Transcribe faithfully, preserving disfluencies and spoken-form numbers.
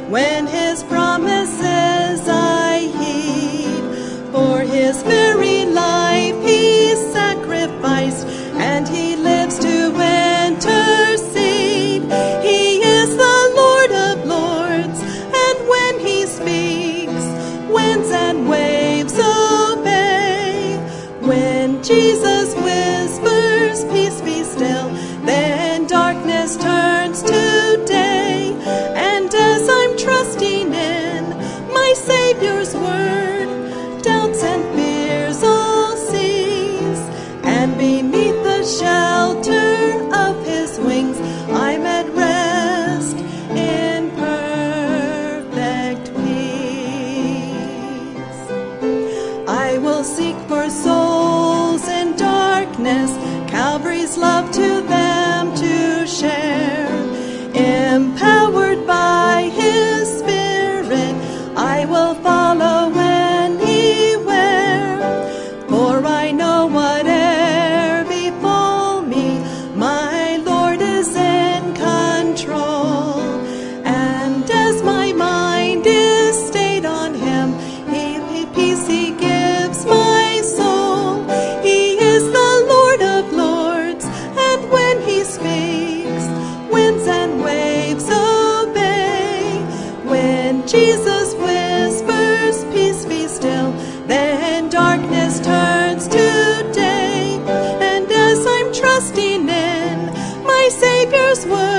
when his promises I heed. For his very life he sacrificed, and he lives to intercede. He is the Lord of lords, and when he speaks, winds and waves obey. When Jesus whispers, peace be still, then darkness turns to day. And as I'm trusting in my Savior's word, doubts and fears all cease, and beneath the shelter of his wings I'm at rest in perfect peace. I will seek for souls in darkness, Calvary's love to them to share. Empowered by his Spirit, I will follow anywhere. For I know whate'er befall me, my Lord is in control. And as my mind is stayed on him, he, he peace he gives my soul. He is the Lord of lords, and when he speaks, winds and waves obey. When Jesus whispers, peace be still, then darkness turns to day. And as I'm trusting in my Savior's word,